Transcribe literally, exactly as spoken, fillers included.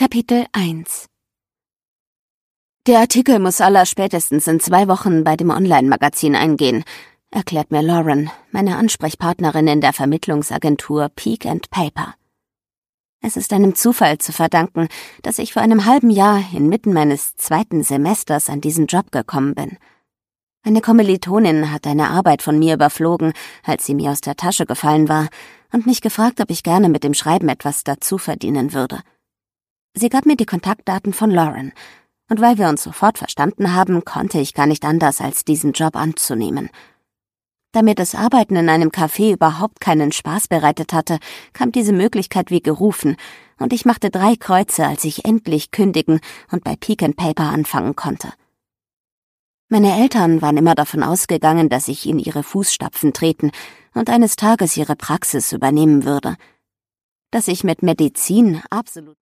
Kapitel eins. Der Artikel muss allerspätestens in zwei Wochen bei dem Online-Magazin eingehen, erklärt mir Lauren, meine Ansprechpartnerin in der Vermittlungsagentur Peak and Paper. Es ist einem Zufall zu verdanken, dass ich vor einem halben Jahr inmitten meines zweiten Semesters an diesen Job gekommen bin. Eine Kommilitonin hat eine Arbeit von mir überflogen, als sie mir aus der Tasche gefallen war, und mich gefragt, ob ich gerne mit dem Schreiben etwas dazu verdienen würde. Sie gab mir die Kontaktdaten von Lauren, und weil wir uns sofort verstanden haben, konnte ich gar nicht anders, als diesen Job anzunehmen. Da mir das Arbeiten in einem Café überhaupt keinen Spaß bereitet hatte, kam diese Möglichkeit wie gerufen, und ich machte drei Kreuze, als ich endlich kündigen und bei Peak and Paper anfangen konnte. Meine Eltern waren immer davon ausgegangen, dass ich in ihre Fußstapfen treten und eines Tages ihre Praxis übernehmen würde. Dass ich mit Medizin absolut